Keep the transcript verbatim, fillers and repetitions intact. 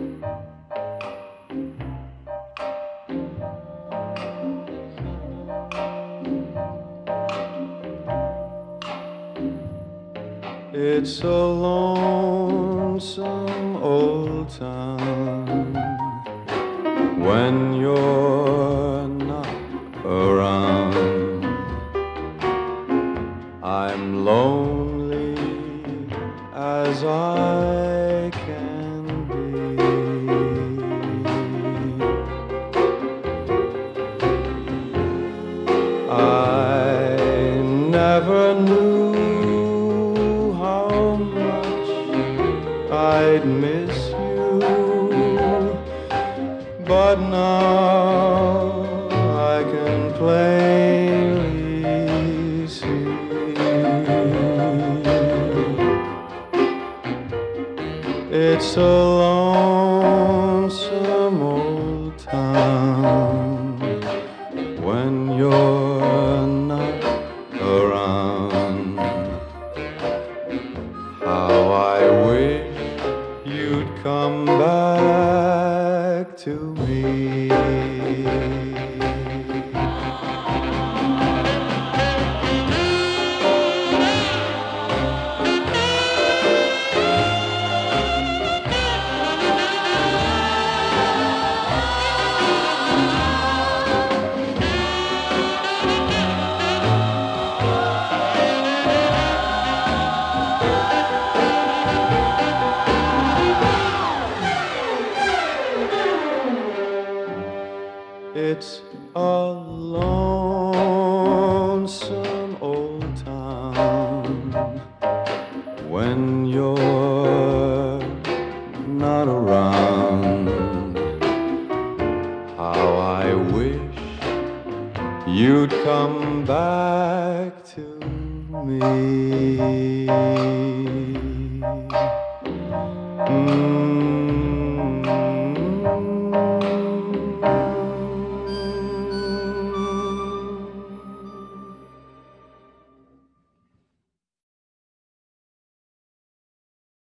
It's a lonesome old town when you're not around. I'm lonely as I can be. I never knew I'd miss you, but now I can plainly see it's a lonesome old town when you're not around. How I wish you'd come back to me. It's a lonesome old town when you're not around. How I wish you'd come back to me. Mm.